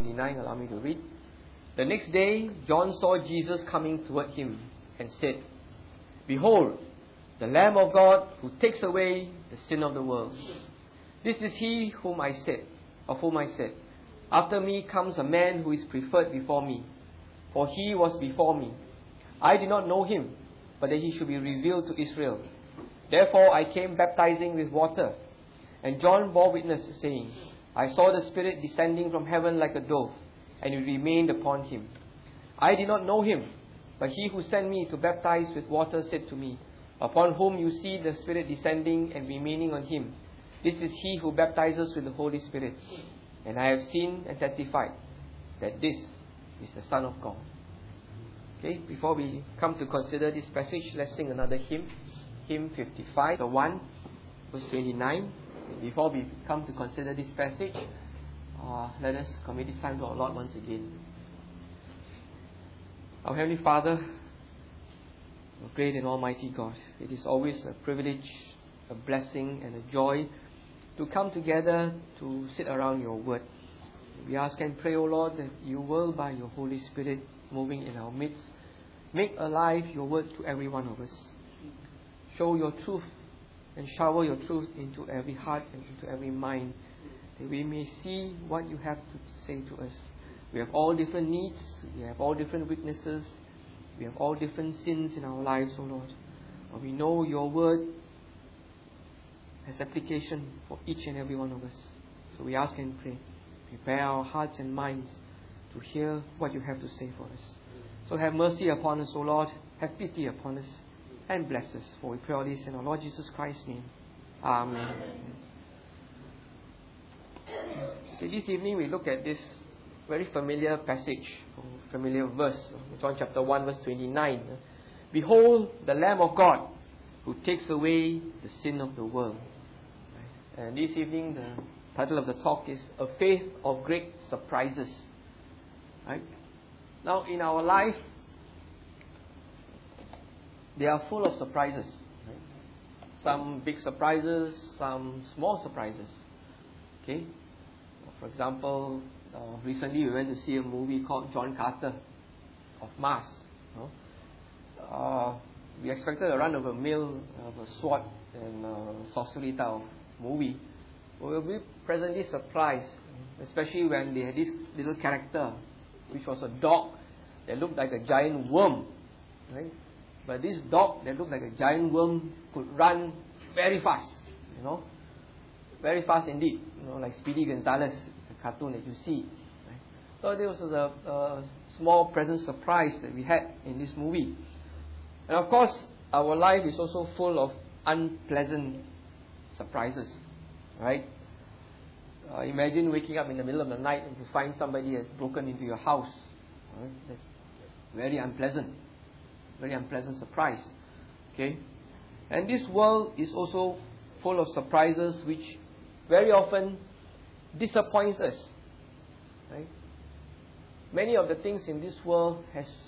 29, allow me to read. The next day, John saw Jesus coming toward him and said, "Behold, the Lamb of God who takes away the sin of the world. This is he of whom I said, after me comes a man who is preferred before me, for he was before me. I did not know him, but that he should be revealed to Israel. Therefore I came baptizing with water. And John bore witness, saying, I saw the Spirit descending from heaven like a dove, and it remained upon him. I did not know him, but he who sent me to baptize with water said to me, Upon whom you see the Spirit descending and remaining on him, this is he who baptizes with the Holy Spirit. And I have seen and testified that this is the Son of God." Okay, before we come to consider this passage, let's sing another hymn. Hymn 55, the 1, verse 29. Before we come to consider this passage, let us commit this time to our Lord once again. Our Heavenly Father, our great and almighty God, it is always a privilege, a blessing and a joy to come together to sit around your word. We ask and pray, O Lord, that you will, by your Holy Spirit moving in our midst, make alive your word to every one of us. Show your truth and shower your truth into every heart and into every mind, that we may see what you have to say to us. We have all different needs, we have all different weaknesses, we have all different sins in our lives, O Lord. But we know your word has application for each and every one of us. So we ask and pray, prepare our hearts and minds to hear what you have to say for us. So have mercy upon us, O Lord, have pity upon us, and bless us. For we pray all this in our Lord Jesus Christ's name. Amen. Okay, this evening we look at this very familiar passage, familiar verse, John chapter 1 verse 29. "Behold, the Lamb of God who takes away the sin of the world." And this evening the title of the talk is "A Faith of Great Surprises." Right? Now in our life, they are full of surprises. Right? Some big surprises, some small surprises. Okay? For example, recently we went to see a movie called John Carter of Mars. We expected a run-of-the-mill a SWAT and sorcery type of movie. We were pleasantly surprised, especially when they had this little character, which was a dog that looked like a giant worm. Right? But this dog that looked like a giant worm could run very fast, very fast indeed, like Speedy Gonzales, the cartoon that you see. Right? So this was a small pleasant surprise that we had in this movie. And of course, our life is also full of unpleasant surprises, right? Imagine waking up in the middle of the night and to find somebody has broken into your house. Right? That's very unpleasant surprise. Okay, and this world is also full of surprises which very often disappoints us. Right? Many of the things in this world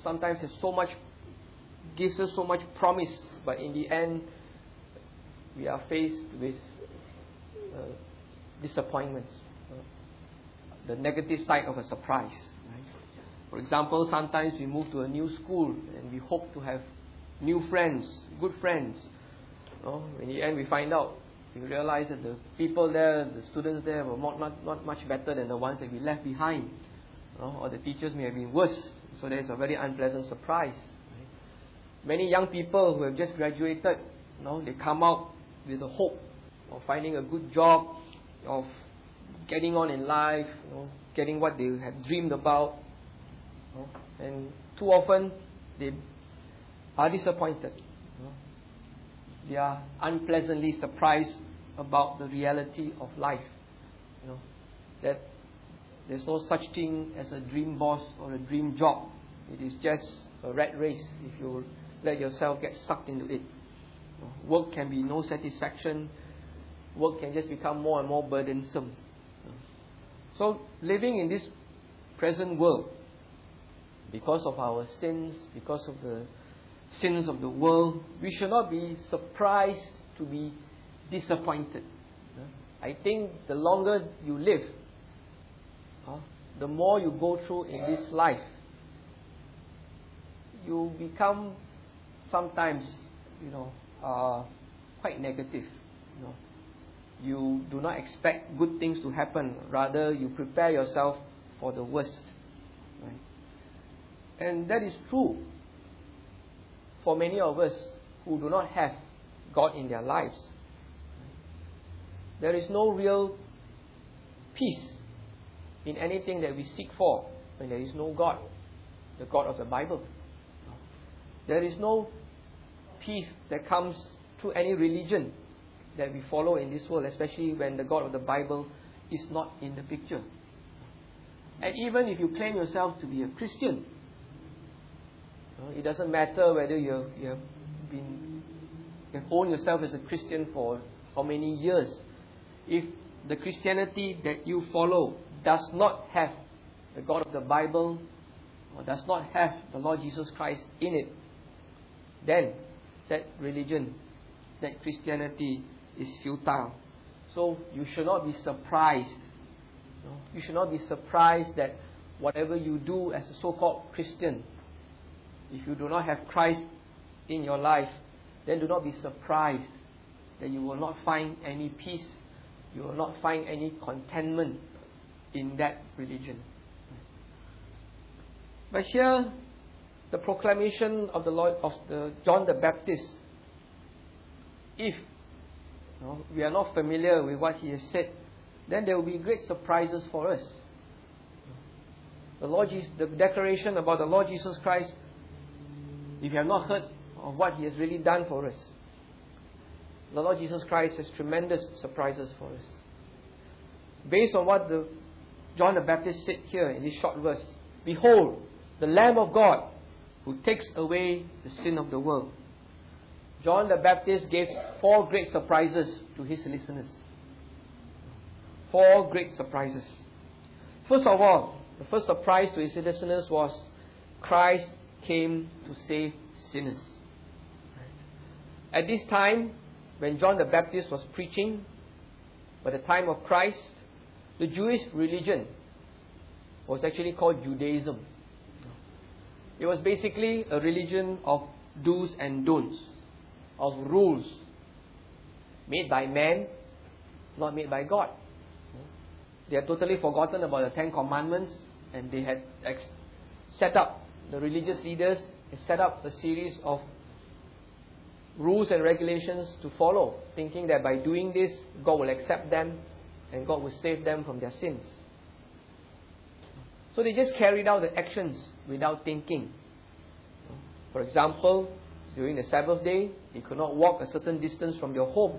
gives us so much promise, but in the end, we are faced with disappointments. The negative side of a surprise. Right? For example, sometimes we move to a new school and we hope to have new friends, good friends. In the end, we realize that the people there, the students there, were not much better than the ones that we left behind. Or the teachers may have been worse. So there's a very unpleasant surprise. Right? Many young people who have just graduated, they come out with the hope of finding a good job, of getting on in life, getting what they had dreamed about. And too often they are disappointed. They are unpleasantly surprised about the reality of life. That there's no such thing as a dream boss or a dream job. It is just a rat race if you let yourself get sucked into it. Work can be no satisfaction. Work can just become more and more burdensome. So living in this present world, because of our sins, because of the sins of the world, we should not be surprised to be disappointed. I think the longer you live, the more you go through in this life, you become sometimes, quite negative. You do not expect good things to happen. Rather, you prepare yourself for the worst. Right? And that is true for many of us who do not have God in their lives. There is no real peace in anything that we seek for when there is no God, the God of the Bible. There is no peace that comes through any religion that we follow in this world, especially when the God of the Bible is not in the picture. And even if you claim yourself to be a Christian, it doesn't matter whether you have owned yourself as a Christian for how many years. If the Christianity that you follow does not have the God of the Bible, or does not have the Lord Jesus Christ in it, then that religion, that Christianity is futile. So you should not be surprised. You should not be surprised that whatever you do as a so-called Christian, if you do not have Christ in your life, then do not be surprised that you will not find any peace, you will not find any contentment in that religion. But here, the proclamation of the John the Baptist, if we are not familiar with what he has said, then there will be great surprises for us. The declaration about the Lord Jesus Christ, if you have not heard of what he has really done for us, the Lord Jesus Christ has tremendous surprises for us. Based on what John the Baptist said here in this short verse, behold, the Lamb of God who takes away the sin of the world. John the Baptist gave 4 great surprises to his listeners. 4 great surprises. First of all, the first surprise to his listeners was Christ came to save sinners. At this time, when John the Baptist was preaching, by the time of Christ, the Jewish religion was actually called Judaism. It was basically a religion of do's and don'ts, of rules made by man, not made by God. They had totally forgotten about the 10 Commandments, and they had set up, the religious leaders had set up a series of rules and regulations to follow, thinking that by doing this, God will accept them and God will save them from their sins. So they just carried out the actions without thinking. For example, during the Sabbath day, they could not walk a certain distance from their home.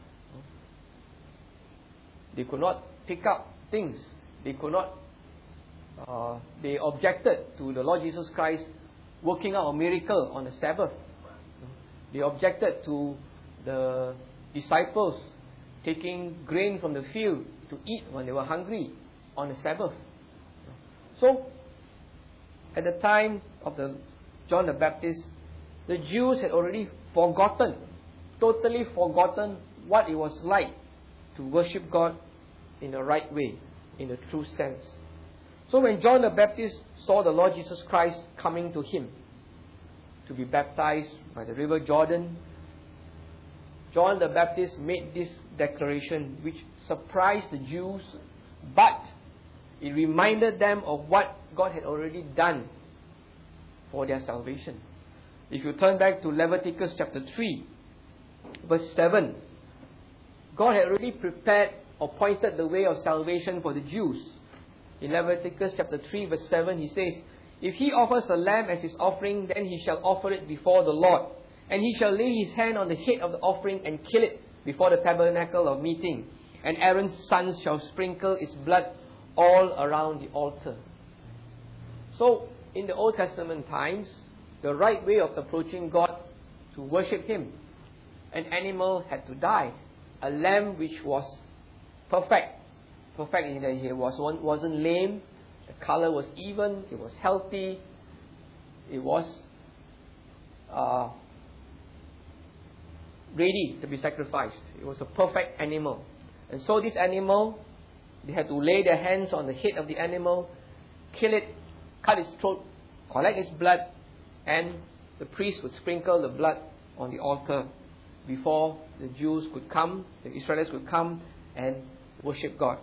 They could not pick up things. They could not. They objected to the Lord Jesus Christ working out a miracle on the Sabbath. They objected to the disciples taking grain from the field to eat when they were hungry on the Sabbath. So, at the time of John the Baptist, the Jews had already forgotten, totally forgotten what it was like to worship God in the right way, in the true sense. So when John the Baptist saw the Lord Jesus Christ coming to him to be baptized by the river Jordan, John the Baptist made this declaration which surprised the Jews, but it reminded them of what God had already done for their salvation. If you turn back to Leviticus chapter 3, verse 7, God had already prepared or pointed the way of salvation for the Jews. In Leviticus chapter 3, verse 7, he says, if he offers a lamb as his offering, then he shall offer it before the Lord. And he shall lay his hand on the head of the offering and kill it before the tabernacle of meeting. And Aaron's sons shall sprinkle its blood all around the altar. So, in the Old Testament times, the right way of approaching God to worship Him, an animal had to die. A lamb which was perfect. Perfect in that it wasn't lame, the color was even, it was healthy, it was ready to be sacrificed. It was a perfect animal. And so this animal, they had to lay their hands on the head of the animal kill it, cut its throat, collect its blood, and the priest would sprinkle the blood on the altar before the Jews could come, the Israelites could come and worship God.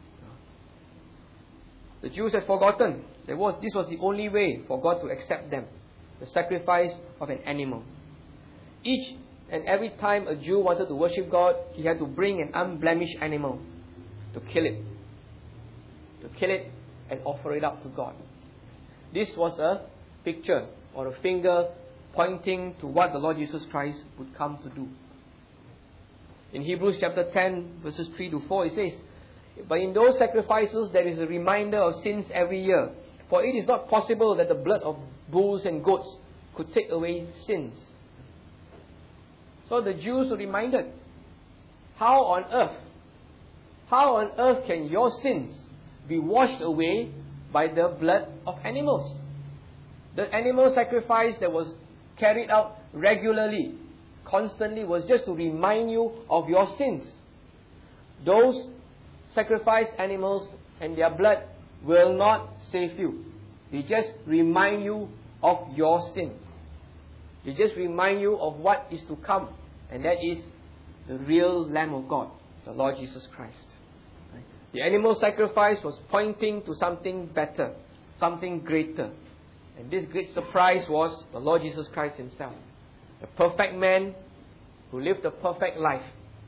The Jews had forgotten this was the only way for God to accept them, the sacrifice of an animal. Each and every time a Jew wanted to worship God, he had to bring an unblemished animal to kill it. To kill it and offer it up to God. This was a picture or a finger pointing to what the Lord Jesus Christ would come to do. In Hebrews chapter 10 verses 3 to 4 it says, "But in those sacrifices there is a reminder of sins every year. For it is not possible that the blood of bulls and goats could take away sins." So the Jews were reminded, how on earth can your sins be washed away by the blood of animals? The animal sacrifice that was carried out regularly, constantly, was just to remind you of your sins. Those sacrificed animals and their blood will not save you. They just remind you of your sins. They just remind you of what is to come, and that is the real Lamb of God, the Lord Jesus Christ. The animal sacrifice was pointing to something better, something greater. And this great surprise was the Lord Jesus Christ Himself, the perfect man who lived a perfect life,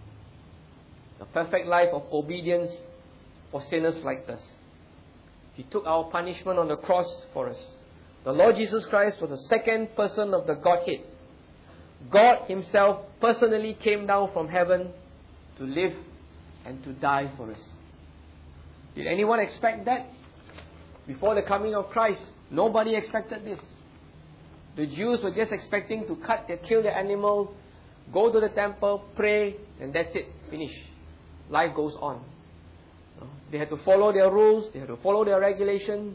the perfect life of obedience for sinners like us. He took our punishment on the cross for us. The Lord Jesus Christ was the second person of the Godhead. God Himself personally came down from heaven to live and to die for us. Did anyone expect that? Before the coming of Christ, nobody expected this. The Jews were just expecting to kill the animal, go to the temple, pray, and that's it. Finish. Life goes on. They had to follow their rules, they had to follow their regulation,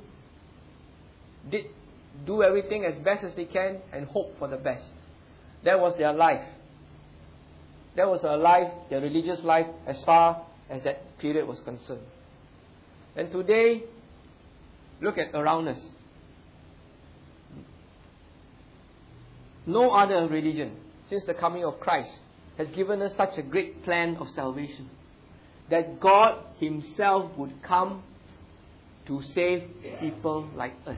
do everything as best as they can, and hope for the best. That was their life. That was their life, their religious life, as far as that period was concerned. And today, look at around us. No other religion, since the coming of Christ, has given us such a great plan of salvation. That God Himself would come to save people like us.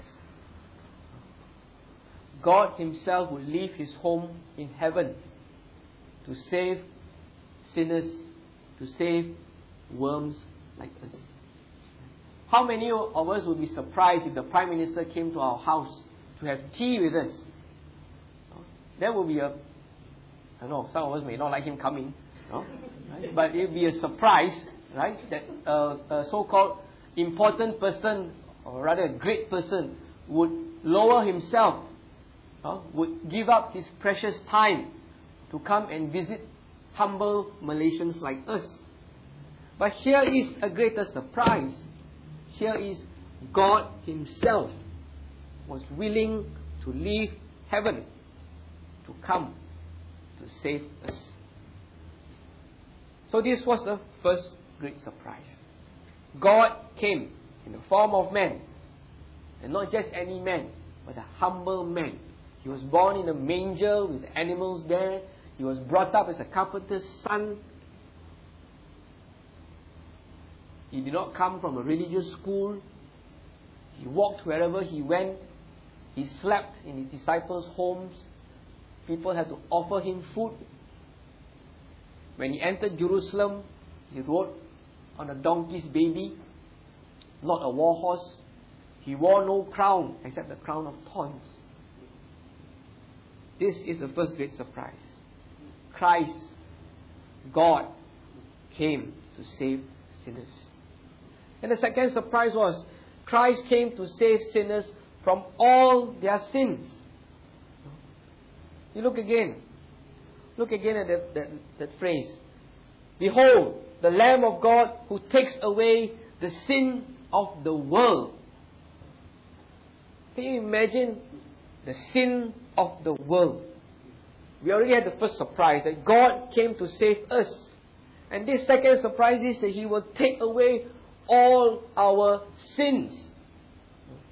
God Himself would leave His home in heaven to save sinners, to save worms like us. How many of us would be surprised if the Prime Minister came to our house to have tea with us? That would be I know some of us may not like him coming, right? But it would be a surprise, right? That a so-called important person, or rather a great person, would lower himself, would give up his precious time to come and visit humble Malaysians like us. But here is a greater surprise. Here is God Himself was willing to leave heaven to come to save us. So this was the first great surprise. God came in the form of man, and not just any man, but a humble man. He was born in a manger with animals there. He was brought up as a carpenter's son. He did not come from a religious school. He walked wherever He went. He slept in His disciples' homes. People had to offer Him food. When He entered Jerusalem, He rode on a donkey's baby, not a war horse. He wore no crown except the crown of thorns. This is the first great surprise. Christ, God, came to save sinners. And the second surprise was, Christ came to save sinners from all their sins. You look again. Look again at that phrase. Behold, the Lamb of God who takes away the sin of the world. Can you imagine the sin of the world? We already had the first surprise that God came to save us. And this second surprise is that He will take away all our sins.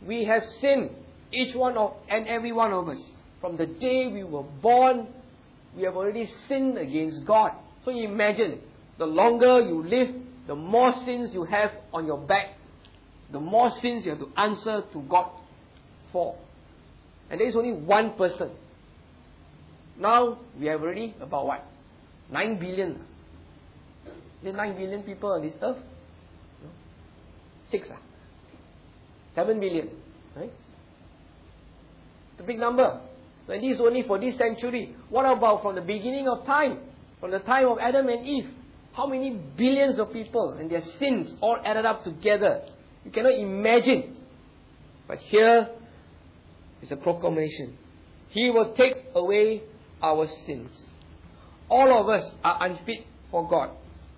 We have sinned, each one and every one of us. From the day we were born, we have already sinned against God. So imagine, the longer you live, the more sins you have on your back, the more sins you have to answer to God for. And there is only one person. Now, we have already about what? 9 billion. Is it 9 billion people on this earth? No? 6 7 billion. Right? It's a big number. And this is only for this century. What about from the beginning of time? From the time of Adam and Eve? How many billions of people and their sins all added up together? You cannot imagine. But here is a proclamation. He will take away our sins. All of us are unfit for God.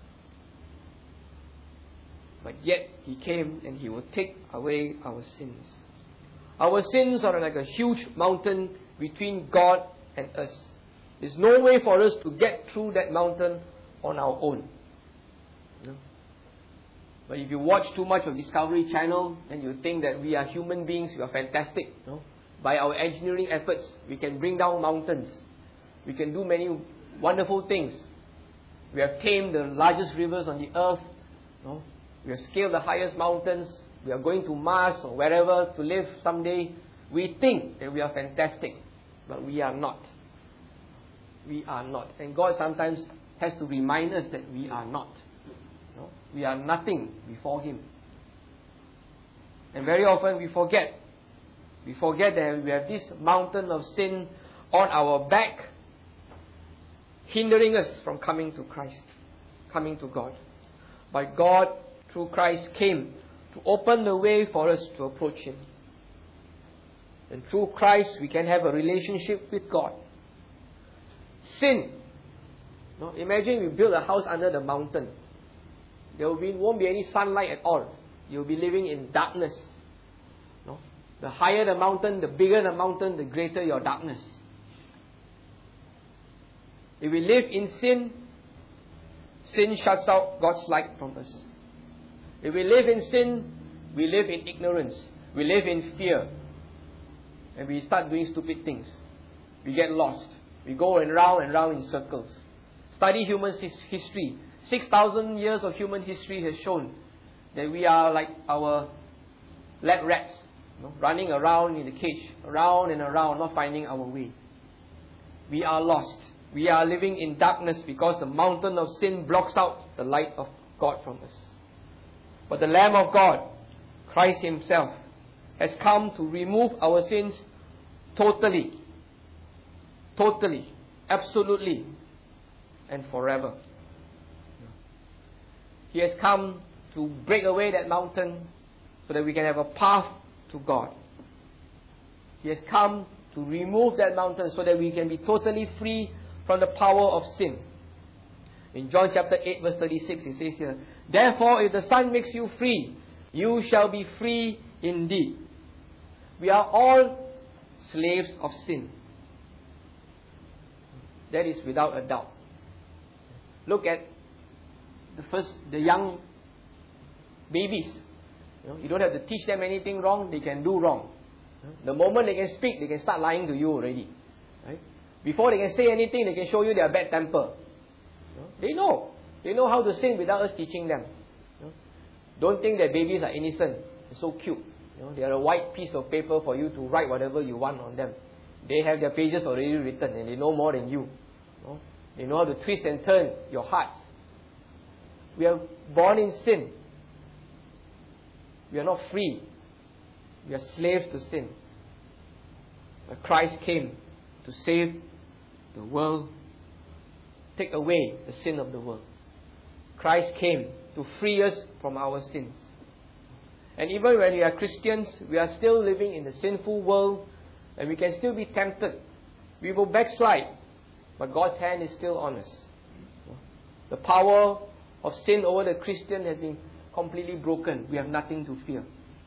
But yet He came and He will take away our sins. Our sins are like a huge mountain between God and us. There's no way for us to get through that mountain on our own. No? But if you watch too much of Discovery Channel, then you think that we are human beings, we are fantastic. No? By our engineering efforts, we can bring down mountains. We can do many wonderful things. We have tamed the largest rivers on the earth. No? We have scaled the highest mountains. We are going to Mars or wherever to live someday. We think that we are fantastic, but we are not. We are not. And God sometimes has to remind us that we are not. No? We are nothing before Him. And very often we forget. We forget that we have this mountain of sin on our back, hindering us from coming to Christ, coming to God. But God, through Christ, came to open the way for us to approach Him. And through Christ, we can have a relationship with God. Sin. No? Imagine we build a house under the mountain. There won't be any sunlight at all. You'll be living in darkness. No? The higher the mountain, the bigger the mountain, the greater your darkness. If we live in sin, sin shuts out God's light from us. If we live in sin, we live in ignorance. We live in fear. And we start doing stupid things. We get lost. We go round and round in circles. Study human history. 6,000 years of human history has shown that we are like our lab rats, running around in the cage, around and around, not finding our way. We are lost. We are living in darkness because the mountain of sin blocks out the light of God from us. But the Lamb of God, Christ Himself, has come to remove our sins totally. Totally. Absolutely. And forever. He has come to break away that mountain so that we can have a path to God. He has come to remove that mountain so that we can be totally free from the power of sin. In John chapter 8 verse 36 it says here, "Therefore if the Son makes you free, you shall be free indeed." We are all slaves of sin. That is without a doubt. Look at the young babies. You don't have to teach them anything wrong, they can do wrong. The moment they can speak, they can start lying to you already. Right? Before they can say anything, they can show you their bad temper. They know. They know how to sin without us teaching them. Don't think that babies are innocent. They're so cute. They are a white piece of paper for you to write whatever you want on them. They have their pages already written and they know more than you. They know how to twist and turn your hearts. We are born in sin. We are not free. We are slaves to sin. But Christ came to save the world, take away the sin of the world. Christ came to free us from our sins. And even when we are Christians, we are still living in the sinful world and we can still be tempted. We will backslide, but God's hand is still on us. The power of sin over the Christian has been completely broken. We have nothing to fear.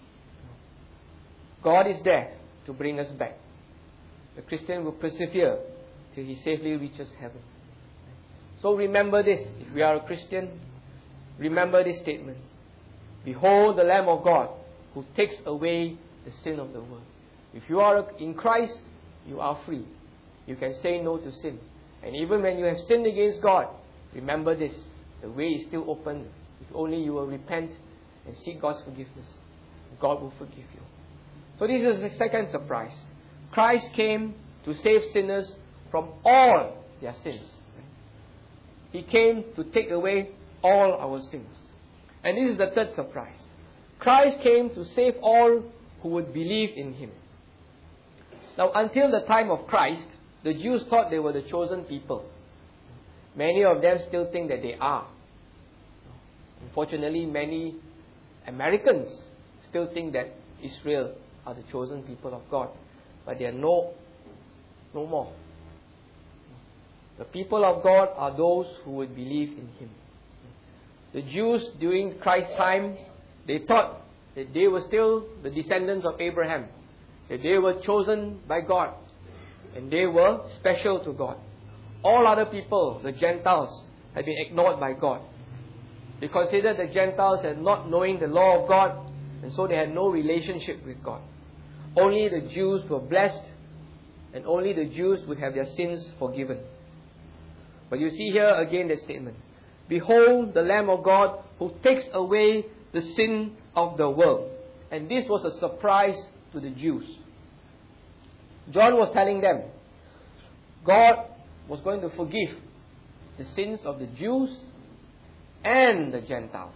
God is there to bring us back. The Christian will persevere till he safely reaches heaven. So remember this. If we are a Christian, remember this statement. Behold the Lamb of God who takes away the sin of the world. If you are in Christ, you are free. You can say no to sin. And even when you have sinned against God, remember this, the way is still open. If only you will repent and seek God's forgiveness, God will forgive you. So this is the second surprise. Christ came to save sinners from all their sins. He came to take away all our sins. And this is the third surprise. Christ came to save all who would believe in Him. Now, until the time of Christ, the Jews thought they were the chosen people. Many of them still think that they are. Unfortunately, many Americans still think that Israel are the chosen people of God. But they are no more. The people of God are those who would believe in Him. The Jews during Christ's time, they thought that they were still the descendants of Abraham, that they were chosen by God, and they were special to God. All other people, the Gentiles, had been ignored by God. They considered the Gentiles as not knowing the law of God, and so they had no relationship with God. Only the Jews were blessed, and only the Jews would have their sins forgiven. But you see here again the statement, "Behold the Lamb of God who takes away the sin of the world." And this was a surprise to the Jews. John was telling them, God was going to forgive the sins of the Jews and the Gentiles.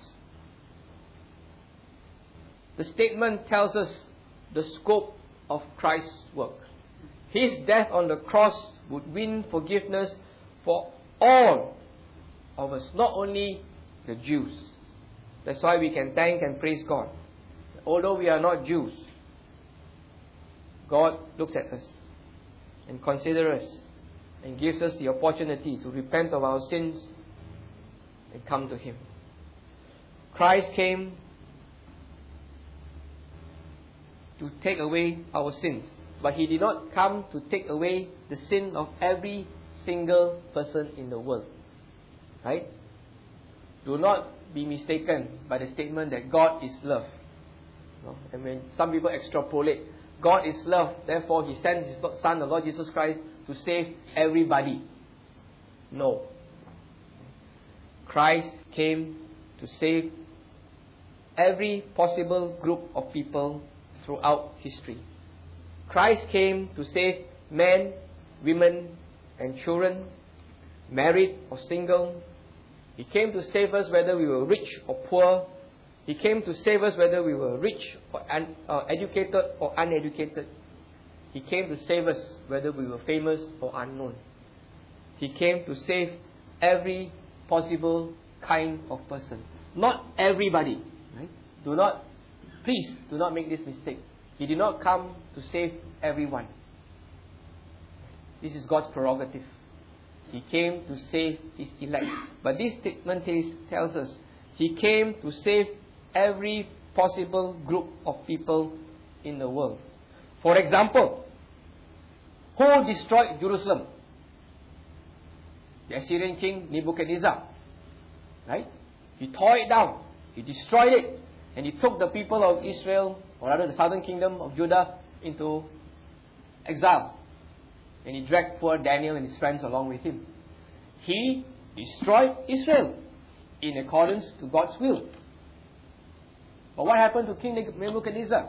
The statement tells us the scope of Christ's work. His death on the cross would win forgiveness for all of us, not only the Jews. That's why we can thank and praise God. Although we are not Jews, God looks at us and considers us and gives us the opportunity to repent of our sins and come to Him. Christ came to take away our sins, but He did not come to take away the sin of every single person in the world. Right? Do not be mistaken by the statement that God is love. And when some people extrapolate, God is love, therefore He sent His Son, the Lord Jesus Christ, to save everybody. No. Christ came to save every possible group of people throughout history. Christ came to save men, women, and children, married or single. He came to save us whether we were rich or poor. He came to save us whether we were rich or educated or uneducated. He came to save us whether we were famous or unknown. He came to save every possible kind of person. Not everybody. Right? Please do not make this mistake. He did not come to save everyone. This is God's prerogative. He came to save His elect. But this statement tells us He came to save every possible group of people in the world. For example, who destroyed Jerusalem? The Assyrian king Nebuchadnezzar. Right? He tore it down. He destroyed it. And he took the people of Israel, or rather the southern kingdom of Judah, into exile. And he dragged poor Daniel and his friends along with him. He destroyed Israel in accordance to God's will. But what happened to King Nebuchadnezzar?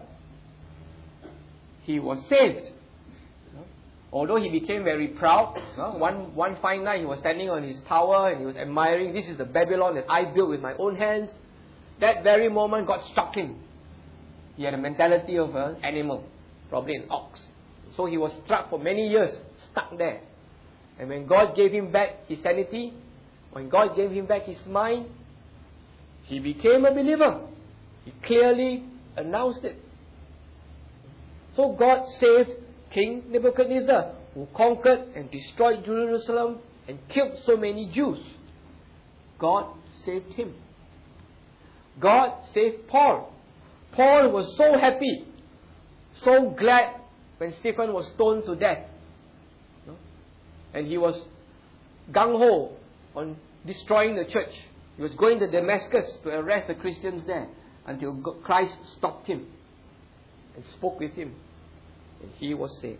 He was saved. Although he became very proud, one fine night he was standing on his tower and he was admiring, "This is the Babylon that I built with my own hands." That very moment God struck him. He had a mentality of an animal, probably an ox. So he was struck for many years, stuck there. And when God gave him back his sanity, when God gave him back his mind, he became a believer. He clearly announced it. So God saved King Nebuchadnezzar, who conquered and destroyed Jerusalem and killed so many Jews. God saved him. God saved Paul. Paul was so happy, so glad when Stephen was stoned to death. And he was gung-ho on destroying the church. He was going to Damascus to arrest the Christians there until Christ stopped him. and spoke with him, and he was saved.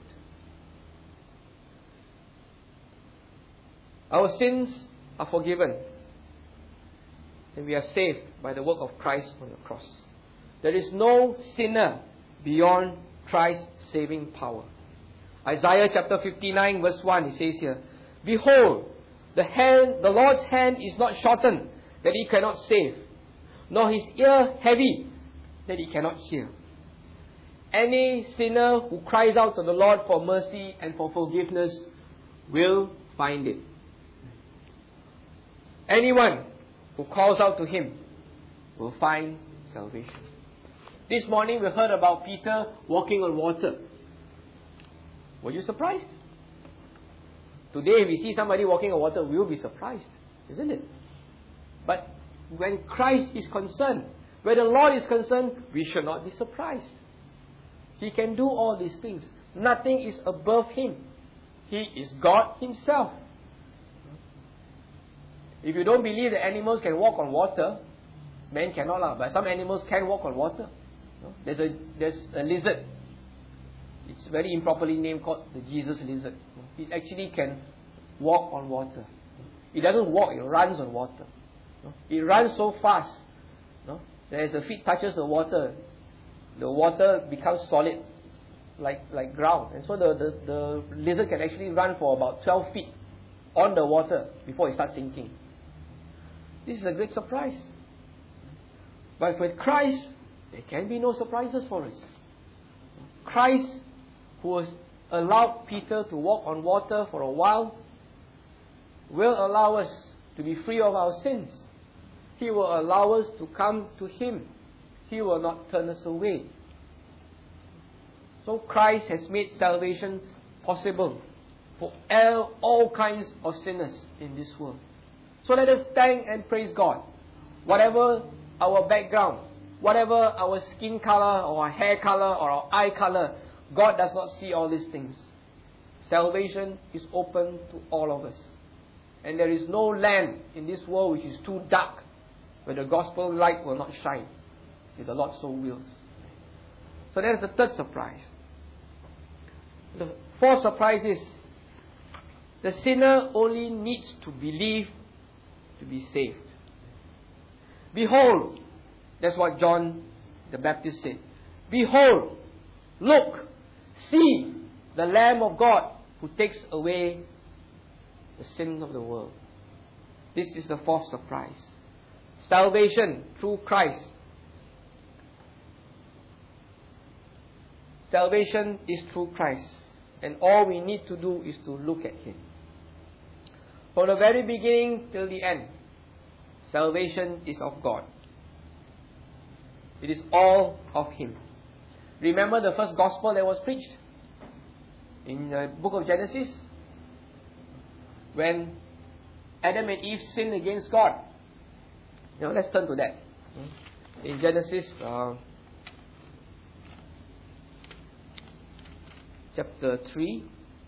Our sins are forgiven, and we are saved by the work of Christ on the cross. There is no sinner beyond Christ's saving power. Isaiah chapter 59 verse 1, it says here, Behold, the Lord's hand is not shortened, that he cannot save, nor his ear heavy, that he cannot hear. Any sinner who cries out to the Lord for mercy and for forgiveness will find it. Anyone who calls out to him will find salvation. This morning we heard about Peter walking on water. Were you surprised? Today if we see somebody walking on water, we will be surprised, isn't it? But when Christ is concerned, when the Lord is concerned, we should not be surprised. He can do all these things. Nothing is above him. He is God himself. If you don't believe that animals can walk on water, men cannot, but some animals can walk on water. There's a lizard. It's very improperly named, called the Jesus lizard. It actually can walk on water. It doesn't walk, it runs on water. It runs so fast that as the feet touches the water becomes solid like ground. And so the lizard can actually run for about 12 feet on the water before it starts sinking. This is a great surprise. But with Christ, there can be no surprises for us. Christ, who has allowed Peter to walk on water for a while, will allow us to be free of our sins. He will allow us to come to Him. He will not turn us away. So Christ has made salvation possible for all kinds of sinners in this world. So let us thank and praise God. Whatever our background, whatever our skin color or our hair color or our eye color, God does not see all these things. Salvation is open to all of us. And there is no land in this world which is too dark where the gospel light will not shine, if the Lord so wills. So that is the third surprise. The fourth surprise is the sinner only needs to believe to be saved. Behold, that's what John the Baptist said. Behold, look, see the Lamb of God who takes away the sins of the world. This is the fourth surprise. Salvation through Christ. Salvation is through Christ. And all we need to do is to look at Him. From the very beginning till the end, salvation is of God. It is all of Him. Remember the first gospel that was preached in the book of Genesis? When Adam and Eve sinned against God. Now let's turn to that. In Genesis chapter 3.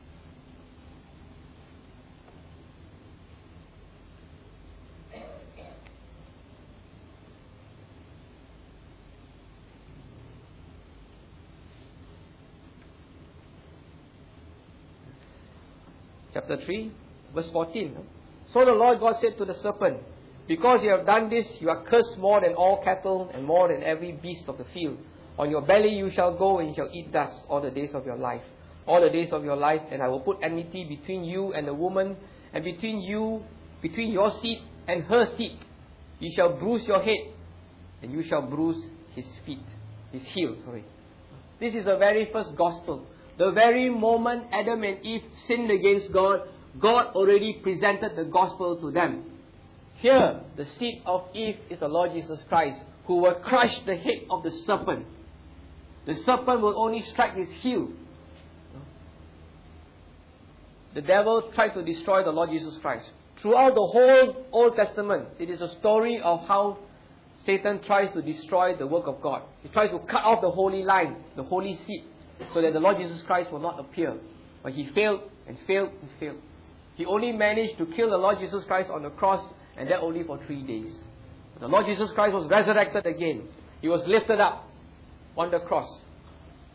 Chapter 3, verse 14. So the Lord God said to the serpent, because you have done this, you are cursed more than all cattle and more than every beast of the field. On your belly you shall go and you shall eat dust all the days of your life. All the days of your life, and I will put enmity between you and the woman, and between your seed and her seed. You shall bruise your head, and you shall bruise his heel. This is the very first gospel. The very moment Adam and Eve sinned against God, God already presented the gospel to them. Here, the seed of Eve is the Lord Jesus Christ, who will crush the head of the serpent. The serpent will only strike his heel. The devil tried to destroy the Lord Jesus Christ. Throughout the whole Old Testament, it is a story of how Satan tries to destroy the work of God. He tries to cut off the holy line, the holy seed, so that the Lord Jesus Christ will not appear. But he failed and failed and failed. He only managed to kill the Lord Jesus Christ on the cross, and that only for 3 days. The Lord Jesus Christ was resurrected again. He was lifted up on the cross.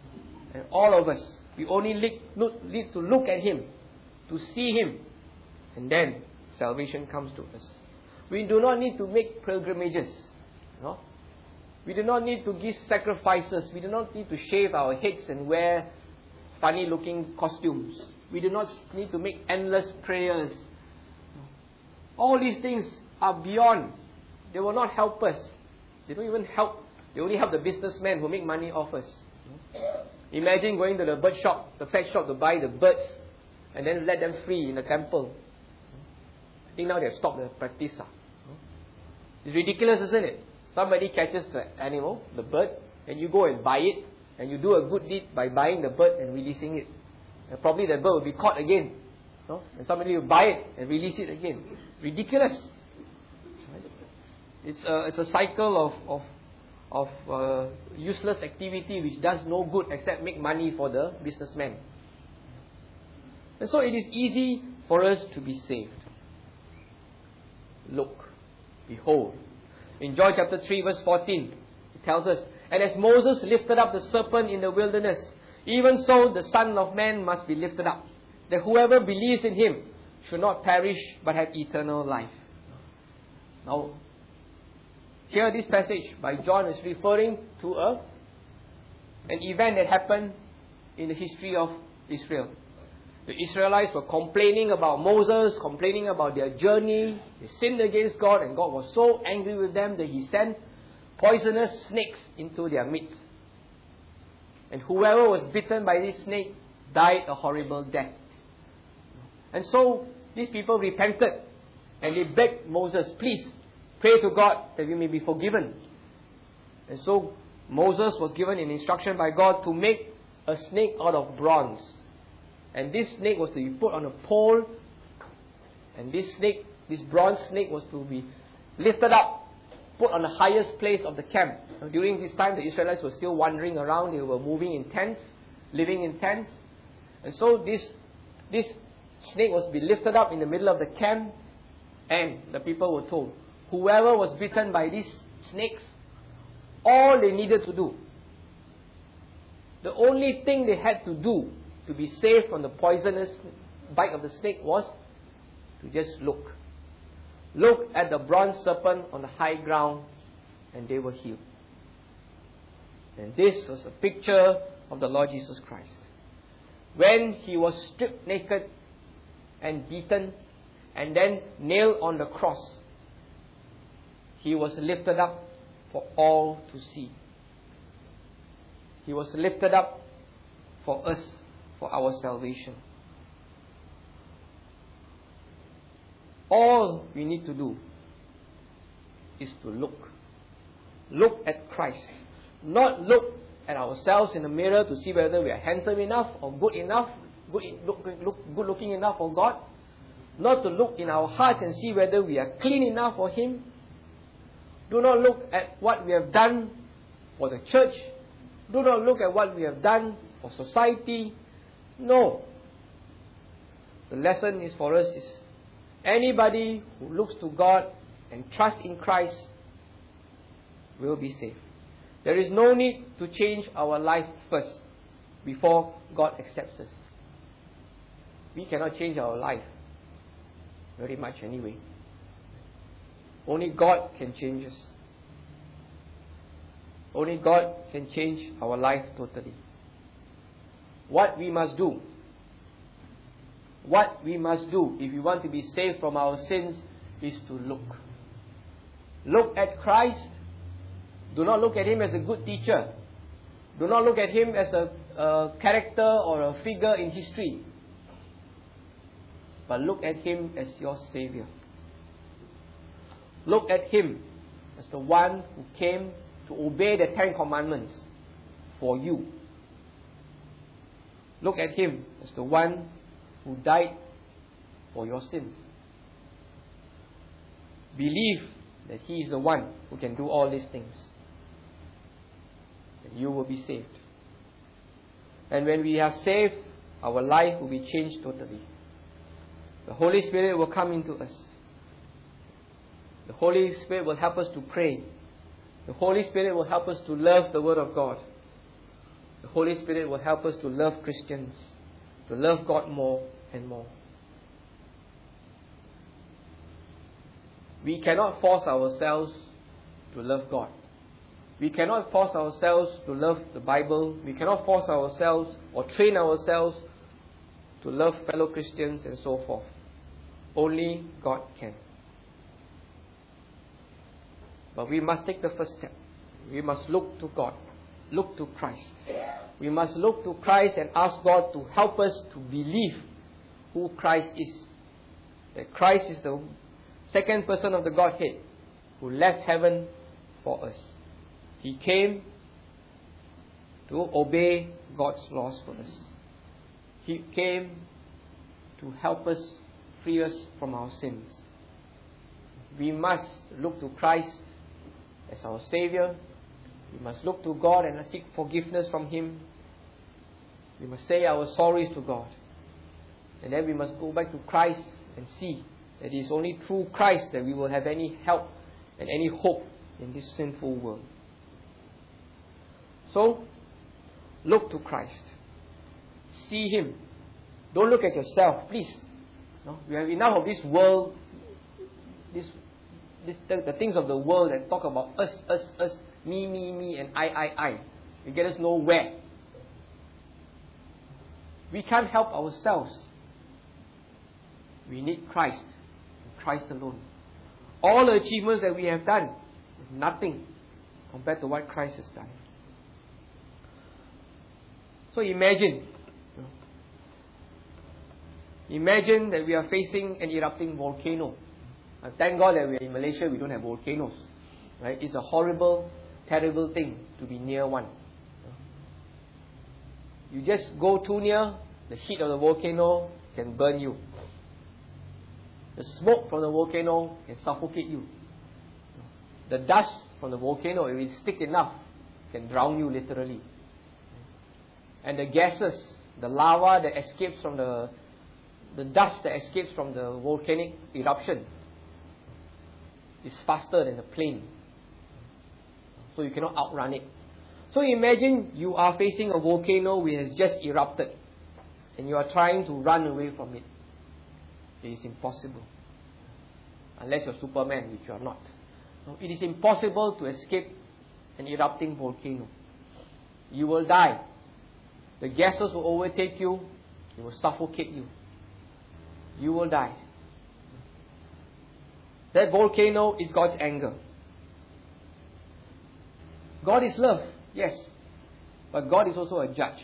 And all of us, we only need to look at Him, to see Him, and then salvation comes to us. We do not need to make pilgrimages. No? We do not need to give sacrifices. We do not need to shave our heads and wear funny looking costumes. We do not need to make endless prayers. All these things are beyond. They will not help us. They don't even help. They only help the businessmen who make money off us. Imagine going to the bird shop, the pet shop, to buy the birds and then let them free in the temple. I think now they have stopped the practice. It's ridiculous, isn't it? Somebody catches the animal, the bird, and you go and buy it, and you do a good deed by buying the bird and releasing it. And probably the bird will be caught again. No? And somebody will buy it and release it again. Ridiculous. It's a cycle of useless activity which does no good except make money for the businessman. And so it is easy for us to be saved. Look, behold. In John chapter 3 verse 14, it tells us, and as Moses lifted up the serpent in the wilderness, even so the Son of Man must be lifted up, that whoever believes in Him should not perish but have eternal life. Now, here this passage by John is referring to an event that happened in the history of Israel. The Israelites were complaining about Moses, complaining about their journey. They sinned against God, and God was so angry with them that He sent poisonous snakes into their midst. And whoever was bitten by this snake died a horrible death. And so these people repented, and they begged Moses, please pray to God that we may be forgiven. And so Moses was given an instruction by God to make a snake out of bronze. And this snake was to be put on a pole. And this bronze snake was to be lifted up, put on the highest place of the camp. Now, during this time, the Israelites were still wandering around. They were moving in tents, living in tents. And so this snake was to be lifted up in the middle of the camp. And the people were told, whoever was bitten by these snakes, all they needed to do, the only thing they had to do to be saved from the poisonous bite of the snake was to just look. Look at the bronze serpent on the high ground, and they were healed. And this was a picture of the Lord Jesus Christ. When He was stripped naked and beaten and then nailed on the cross, He was lifted up for all to see. He was lifted up for us, for our salvation. All we need to do is to look. Look at Christ. Not look at ourselves in the mirror to see whether we are handsome enough or good enough, good looking enough for God. Not to look in our hearts and see whether we are clean enough for Him. Do not look at what we have done for the church. Do not look at what we have done for society. No. The lesson is for us is anybody who looks to God and trusts in Christ will be saved. There is no need to change our life first before God accepts us. We cannot change our life very much anyway. Only God can change us. Only God can change our life totally. What we must do if we want to be saved from our sins is to look. Look at Christ. Do not look at Him as a good teacher. Do not look at Him as a character or a figure in history. But look at Him as your Savior. Look at Him as the one who came to obey the 10 Commandments for you. Look at Him as the one who died for your sins. Believe that He is the one who can do all these things. And you will be saved. And when we are saved, our life will be changed totally. The Holy Spirit will come into us. The Holy Spirit will help us to pray. The Holy Spirit will help us to love the Word of God. The Holy Spirit will help us to love Christians, to love God more and more. We cannot force ourselves to love God. We cannot force ourselves to love the Bible. We cannot force ourselves or train ourselves to love fellow Christians and so forth. Only God can. But we must take the first step. We must look to God. Look to Christ. We must look to Christ and ask God to help us to believe who Christ is. That Christ is the second person of the Godhead who left heaven for us. He came to obey God's laws for us. He came to help us, free us from our sins. We must look to Christ as our Savior. We must look to God and seek forgiveness from Him. We must say our sorries to God. And then we must go back to Christ and see that it is only through Christ that we will have any help and any hope in this sinful world. So, look to Christ. See Him. Don't look at yourself, please. No? We have enough of this world, the things of the world that talk about us, me, and I. They get us nowhere. We can't help ourselves. We need Christ, and Christ alone. All the achievements that we have done is nothing compared to what Christ has done. So imagine that we are facing an erupting volcano. Thank God that we are in Malaysia, we don't have volcanoes. Right? It's a horrible, terrible thing to be near one. You just go too near, the heat of the volcano can burn you. The smoke from the volcano can suffocate you. The dust from the volcano, if it's thick enough, can drown you literally. And the gases, the lava that escapes from the dust that escapes from the volcanic eruption is faster than the plane. So you cannot outrun it. So imagine you are facing a volcano which has just erupted and you are trying to run away from it. It is impossible. Unless you're Superman, which you are not. No, it is impossible to escape an erupting volcano. You will die. The gases will overtake you. It will suffocate you. You will die. That volcano is God's anger. God is love, yes. But God is also a judge.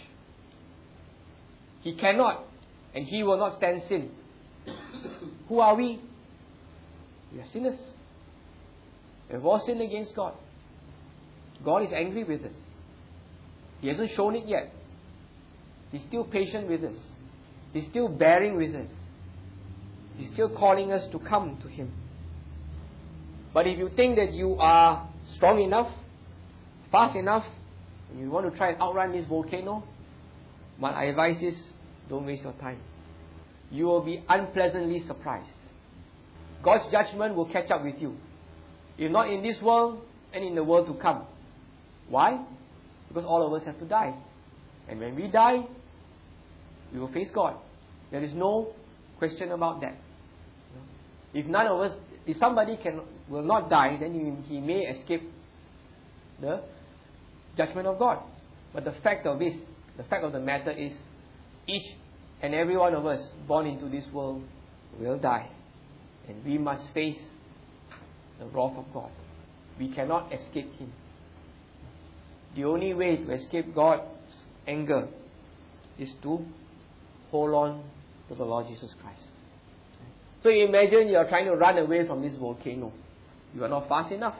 He cannot and He will not stand sin. Who are we? We are sinners. We have all sinned against God. God is angry with us. He hasn't shown it yet. He's still patient with us. He's still bearing with us. He's still calling us to come to Him. But if you think that you are strong enough, fast enough, and you want to try and outrun this volcano, my advice is, don't waste your time. You will be unpleasantly surprised. God's judgment will catch up with you. If not in this world, and in the world to come. Why? Because all of us have to die. And when we die, we will face God. There is no question about that. If none of us, if somebody will not die, then he may escape the judgment of God. But the fact of the matter is, each and every one of us born into this world will die. And we must face the wrath of God. We cannot escape Him. The only way to escape God's anger is to hold on to the Lord Jesus Christ. So imagine you are trying to run away from this volcano. You are not fast enough.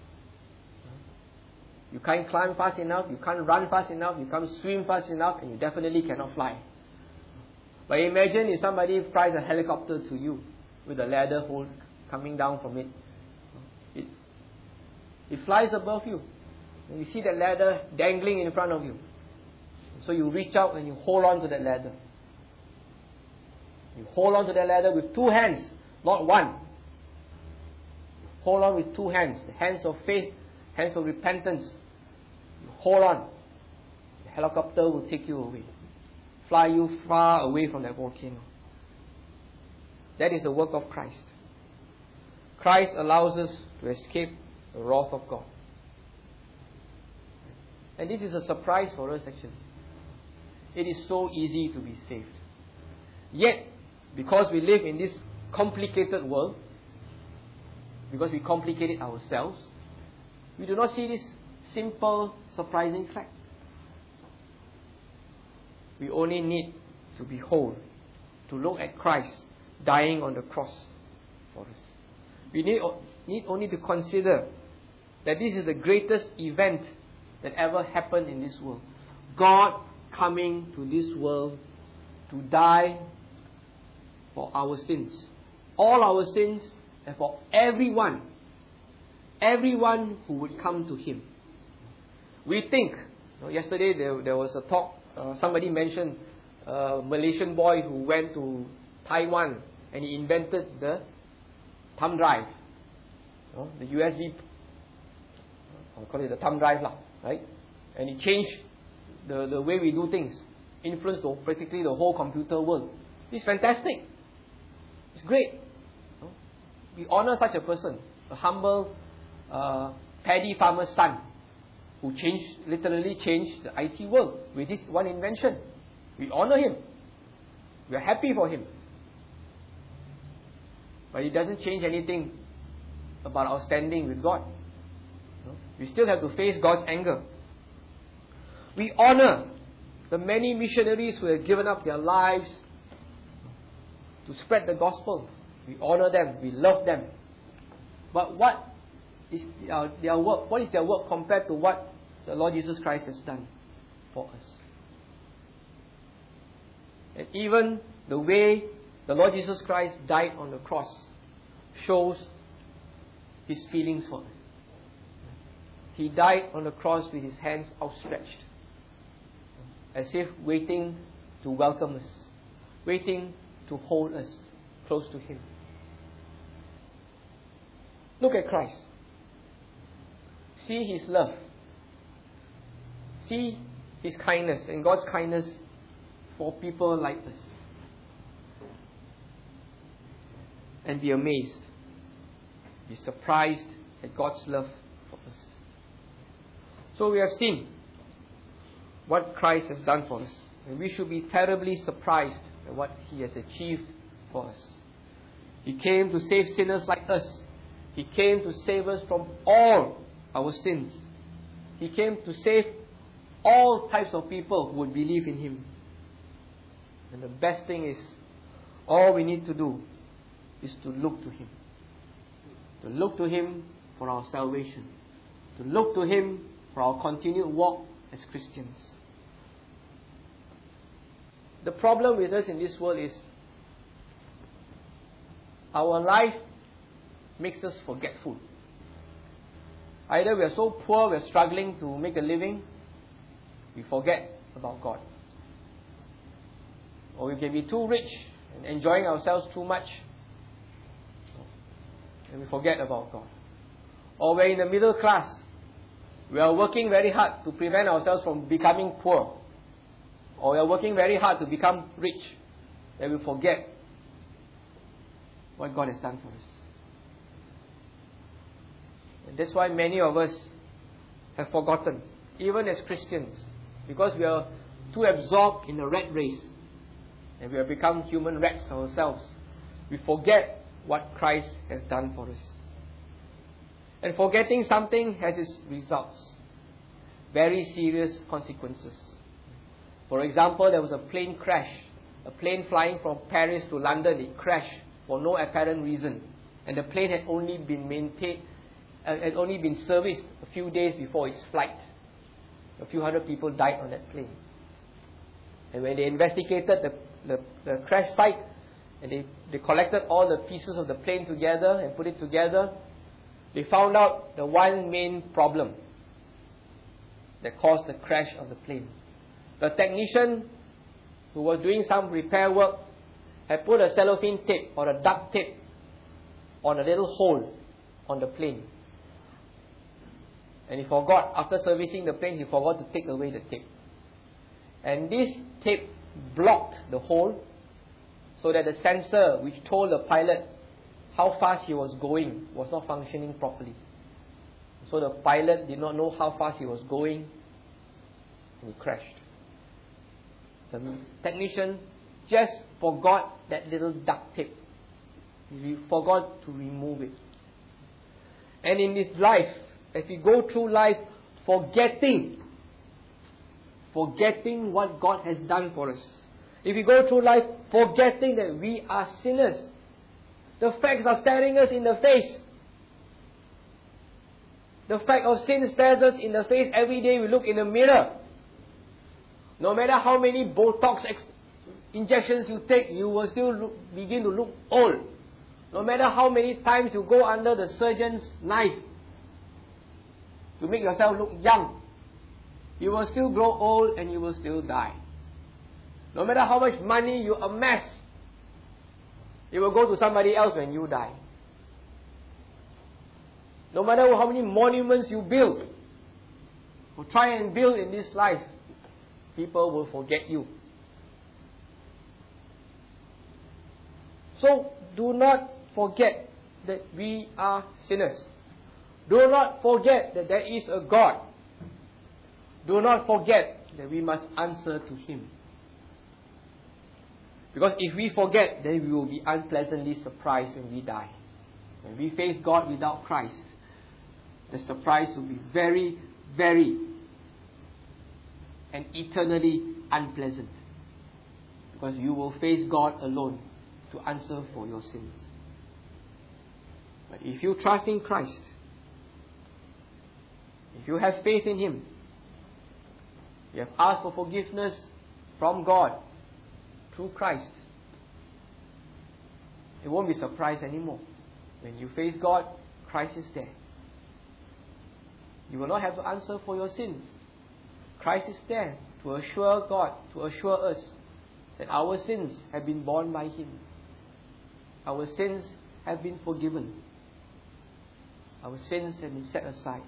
You can't climb fast enough, you can't run fast enough, you can't swim fast enough, and you definitely cannot fly. But imagine if somebody flies a helicopter to you with a ladder hole coming down from it. It flies above you. And you see that ladder dangling in front of you. So you reach out and you hold on to that ladder. You hold on to that ladder with two hands, not one. Hold on with two hands, the hands of faith, hands of repentance. You hold on. The helicopter will take you away, fly you far away from that volcano. That is the work of Christ. Christ allows us to escape the wrath of God. And this is a surprise for us actually. It is so easy to be saved. Yet, because we live in this complicated world, because we complicate it ourselves, we do not see this simple, surprising fact. We only need to behold, to look at Christ dying on the cross for us. We need only to consider that this is the greatest event that ever happened in this world. God coming to this world to die for our sins. All our sins, and for everyone who would come to Him. We think, yesterday there was a talk, somebody mentioned a Malaysian boy who went to Taiwan and he invented the thumb drive. The USB, I'll call it the thumb drive, right? And he changed the way we do things, influenced practically the whole computer world. It's fantastic. It's great. We honor such a person, a humble paddy farmer's son, who literally changed the IT world with this one invention. We honor him. We are happy for him. But it doesn't change anything about our standing with God. We still have to face God's anger. We honor the many missionaries who have given up their lives to spread the gospel. We honor them. We love them. But what is their work? What is their work compared to what the Lord Jesus Christ has done for us? And even the way the Lord Jesus Christ died on the cross shows His feelings for us. He died on the cross with His hands outstretched, as if waiting to welcome us, waiting to hold us close to Him. Look at Christ. See His love. See His kindness and God's kindness for people like us. And be amazed. Be surprised at God's love for us. So we have seen what Christ has done for us. And we should be terribly surprised at what He has achieved for us. He came to save sinners like us. He came to save us from all our sins. He came to save all types of people who would believe in Him. And the best thing is, all we need to do is to look to Him. To look to Him for our salvation. To look to Him for our continued walk as Christians. The problem with us in this world is our life makes us forgetful. Either we are so poor, we are struggling to make a living, we forget about God. Or we can be too rich and enjoying ourselves too much, and we forget about God. Or we're in the middle class. We are working very hard to prevent ourselves from becoming poor. Or we are working very hard to become rich, and we forget what God has done for us. And that's why many of us have forgotten, even as Christians, because we are too absorbed in the rat race, and we have become human rats ourselves. We forget what Christ has done for us. And forgetting something has its results, very serious consequences. For example, there was a plane crash. A plane flying from Paris to London, it crashed for no apparent reason. And the plane had only been serviced a few days before its flight. A few hundred people died on that plane. And when they investigated the crash site, and they collected all the pieces of the plane together and put it together, they found out the one main problem that caused the crash of the plane. The technician who was doing some repair work had put a cellophane tape or a duct tape on a little hole on the plane. And he forgot, after servicing the plane, he forgot to take away the tape. And this tape blocked the hole so that the sensor which told the pilot how fast he was going was not functioning properly. So the pilot did not know how fast he was going and he crashed. The technician just forgot that little duct tape. He forgot to remove it. And in this life, if we go through life forgetting what God has done for us, if we go through life forgetting that we are sinners, the facts are staring us in the face. The fact of sin stares us in the face every day we look in the mirror. No matter how many Botox injections you take, you will still begin to look old. No matter how many times you go under the surgeon's knife to make yourself look young, you will still grow old and you will still die. No matter how much money you amass, it will go to somebody else when you die. No matter how many monuments you build, or try and build in this life, people will forget you. So, do not forget that we are sinners. Do not forget that there is a God. Do not forget that we must answer to Him. Because if we forget, then we will be unpleasantly surprised when we die. When we face God without Christ, the surprise will be very, very and eternally unpleasant. Because you will face God alone to answer for your sins. But if you trust in Christ, if you have faith in Him, you have asked for forgiveness from God through Christ, it won't be a surprise anymore. When you face God, Christ is there. You will not have to answer for your sins. Christ is there to assure God, to assure us that our sins have been borne by Him. Our sins have been forgiven. Our sins have been set aside.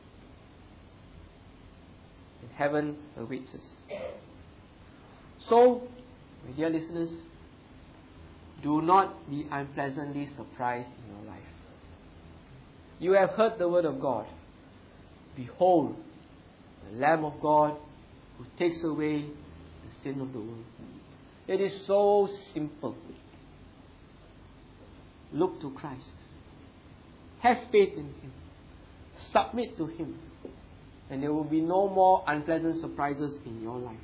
And heaven awaits us. So, my dear listeners, do not be unpleasantly surprised in your life. You have heard the word of God. Behold, the Lamb of God who takes away the sin of the world. It is so simple. Look to Christ. Have faith in Him. Submit to Him. And there will be no more unpleasant surprises in your life.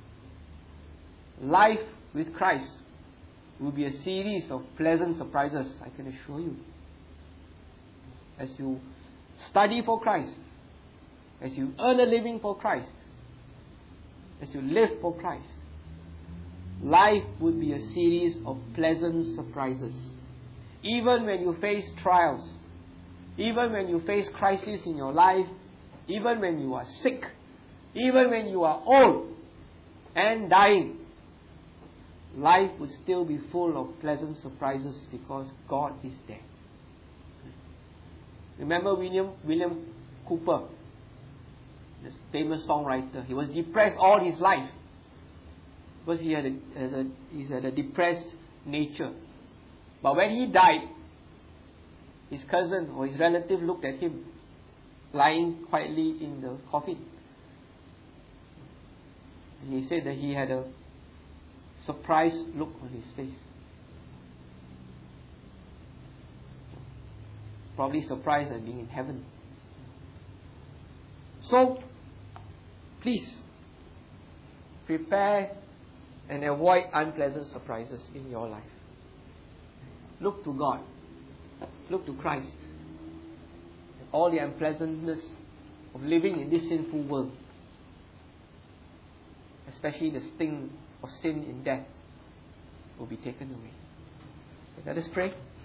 Life with Christ will be a series of pleasant surprises, I can assure you. As you study for Christ, as you earn a living for Christ, as you live for Christ, life would be a series of pleasant surprises. Even when you face trials, even when you face crises in your life, even when you are sick, even when you are old and dying, life would still be full of pleasant surprises because God is there. Remember William Cooper, this famous songwriter. He was depressed all his life because he had a depressed nature. But when he died, his cousin or his relative looked at him lying quietly in the coffin. And he said that he had a surprised look on his face. Probably surprised at being in heaven. So, please, prepare and avoid unpleasant surprises in your life. Look to God. Look to Christ. All the unpleasantness of living in this sinful world, especially the sting of sin in death, will be taken away. Let us pray.